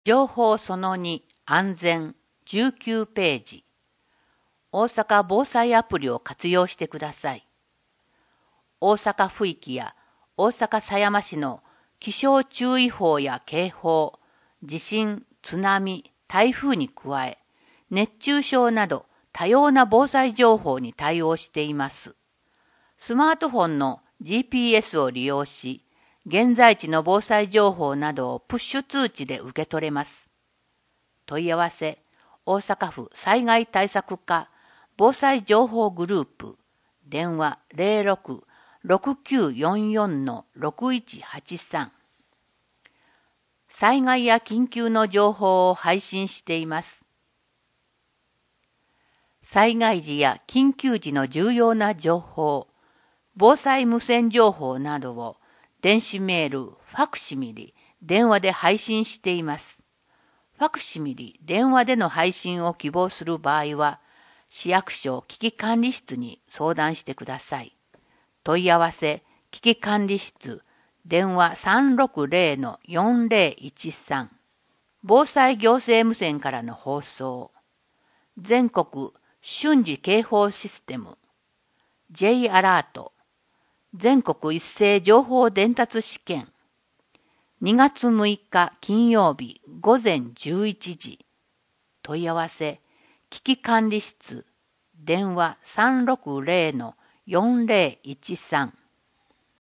情報その2安全19ページ。大阪防災アプリを活用してください。大阪府域や大阪狭山市の気象注意報や警報、地震、津波、台風に加え、熱中症など多様な防災情報に対応しています。スマートフォンの GPS を利用し、現在地の防災情報などをプッシュ通知で受け取れます。問い合わせ、大阪府災害対策課防災情報グループ、電話06-6944-6183。災害や緊急の情報を配信しています。災害時や緊急時の重要な情報、防災無線情報などを電子メール、ファクシミリ、電話で配信しています。ファクシミリ、電話での配信を希望する場合は、市役所危機管理室に相談してください。問い合わせ、危機管理室、電話360-4013。防災行政無線からの放送。全国瞬時警報システム。J アラート。全国一斉情報伝達試験。2月6日金曜日午前11時。問い合わせ、危機管理室、電話360-4013。